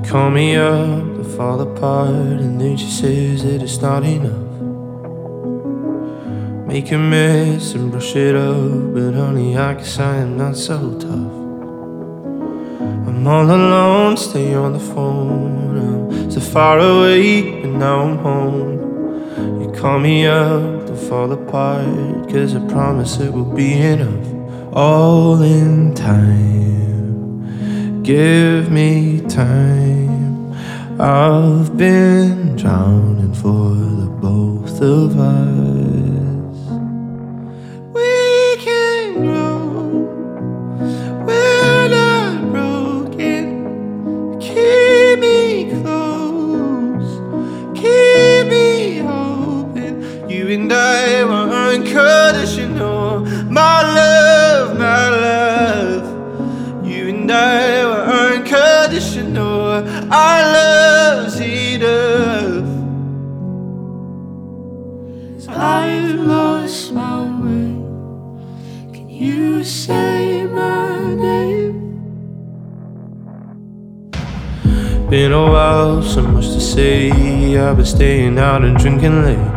call me up to fall apart, and then she says that it's not enough. Make a mess and brush it up, but honey, I guess I am not so tough. I'm all alone, stay on the phone. I'm so far away, but now I'm home. You call me up to fall apart, 'cause I promise it will be enough. All in time, give me time. I've been drowning for the both of us. We can grow, we're not broken. Keep me close, keep me open. You and I were unconditional. My love, my love. You and I were unconditional. Our love's enough. I've lost my way. Can you say my name? Been a while, so much to say. I've been staying out and drinking late.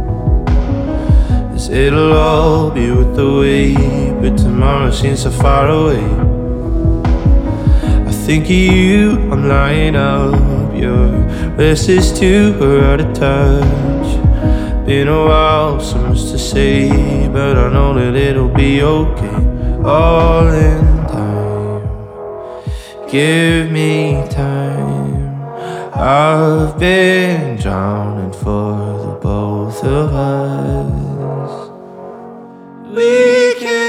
As it'll all be with the wait, but tomorrow seems so far away. I think of you, I'm lying up. Your rest is too out of touch. Been a while, so much to say, but I know that it'll be okay. All in time, give me time. I've been drowning for the both of us. We can